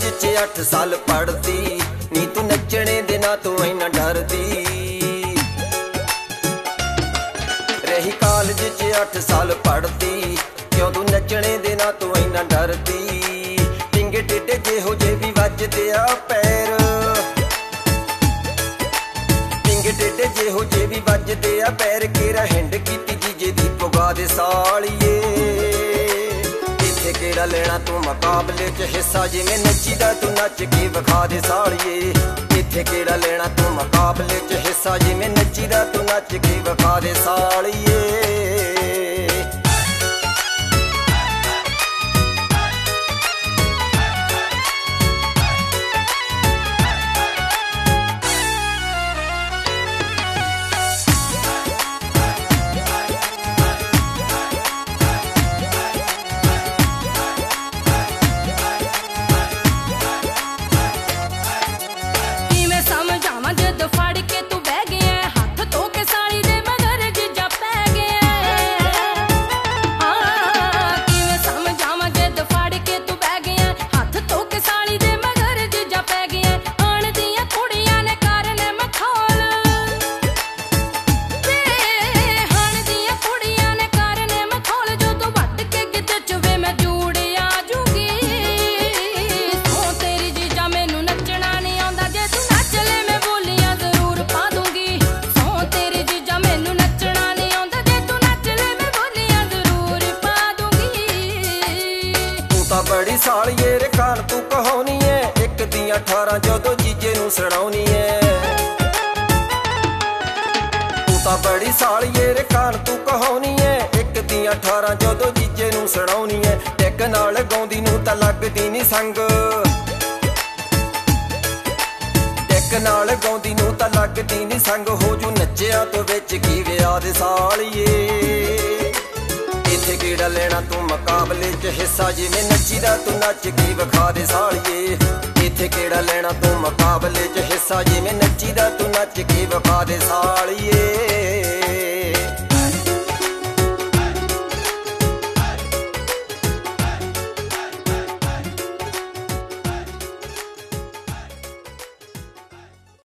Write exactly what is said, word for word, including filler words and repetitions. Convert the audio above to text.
च अठ साल पढ़ती नी तू नचने दे ना तू इना डरदी। रही कॉलेज च अठ साल पढ़ती क्यों तू नचने दे ना तू इना डरदी। टिंगे टेढ़े जेहो जे भी वजदे आ पैर, टिंगे टेढ़े जेहो जे भी वजदे आ पैर। केरा हिंड कीती जीजे दी पुगा दे सालिए। इत्थे केड़ा लेना तू मुकाबले च हिस्सा, जिवें नच्चीदा तू नच के विखा दे सालिए। इत्थे केड़ा लेना तू मुकाबले च हिस्सा, जिवें नच्चीदा तू नच के विखा दे सालिए। बड़ी सालिए रे कान तू कहानी है, एक दियां अठारह जदों जीजे नू सुनाउनी है। तू तां बड़ी सालिए रे कान तू कहानी है, एक दियां अठारह जदों जीजे नू सुनाउनी है। टेक नाल गाउंदी नू तां लगदी नी संग, टेक नाल गाउंदी नू तां लगदी नी संग। हो जू नच्चिया तो विच की विआह दे सालिए। इत्थे केड़ा लेना तू मुकाबले च हिस्सा, जिवें नच्चीदा तू नच के विखा दे सालिए। इत्थे केड़ा लेना तू मुकाबले च हिस्सा, जिवें नच्चीदा तू नच के विखा दे सालिए।